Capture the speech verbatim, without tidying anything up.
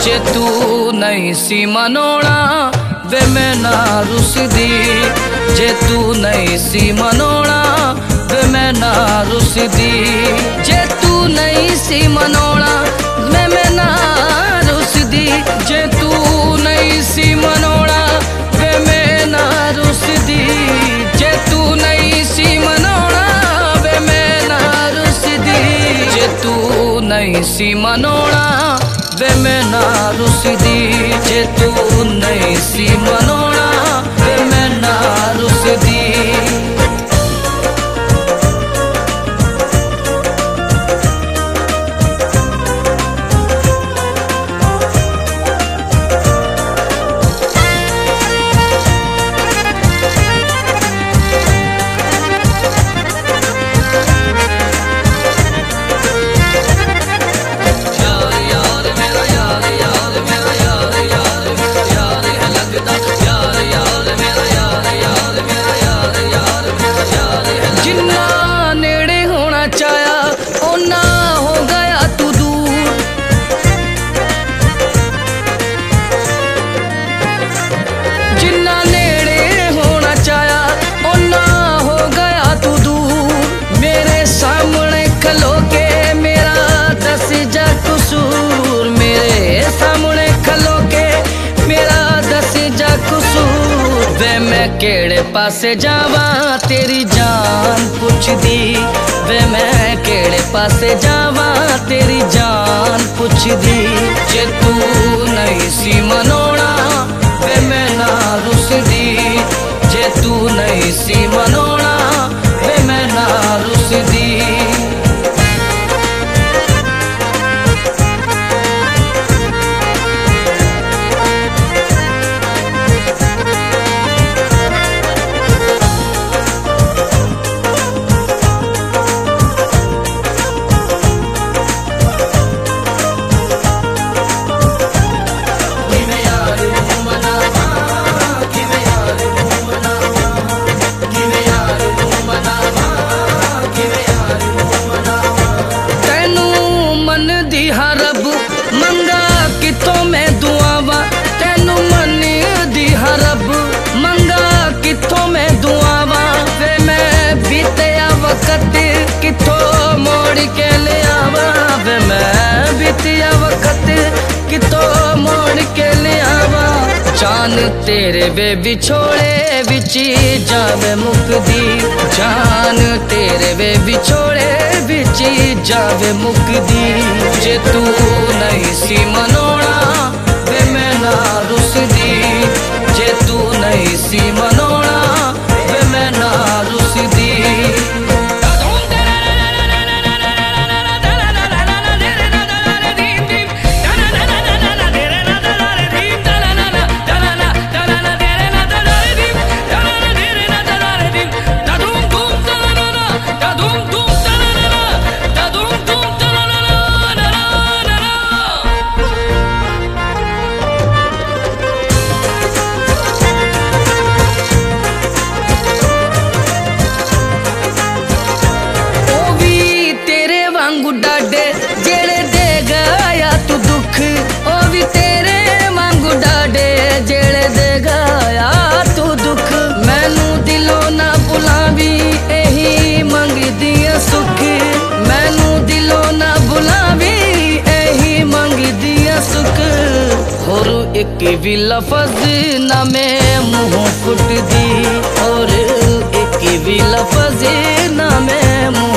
जे तू नहीं सी मनोना वे मैं ना रुसदी, जे तू नहीं सी मनोना वे मैं ना रुसदी, जे तू नहीं सी मनोना वे मैं ना रुसदी, जे तू नहीं सी मनोना वे मैं ना रुसदी, जे तू नहीं सी मनोना वे मैं ना रुसदी, जे तू नहीं सी मनोना वे मैं ना रुसदी, जे तू नहीं सी मनोना वे मैं ना रुसदी। केड़े पासे जावा तेरी जान पुछदी, वे मैं केड़े पासे जावा तेरी जान पुछदी, जे तू नहीं सी मनोना वे मैं ना रुसदी, जे तू नहीं सी मनोना वे मैं ना रुसदी। किथों मोड़ के ले आवा वे मैं बीतिया वक्त, किथों मोड़ के ले आवा, जान तेरे वे बिछोड़े बिची जावे मुकदी, जान तेरे वे बिछोड़े बिची जावे मुकदी, जे तू नहीं सी मनोना वे मैं ना रुसदी, जे तू नहीं सी मनोना वे मैं ना रुसदी। एक भी लफज ना मैं मुँह फुट दी, और एक भी लफज ना मैं मुँह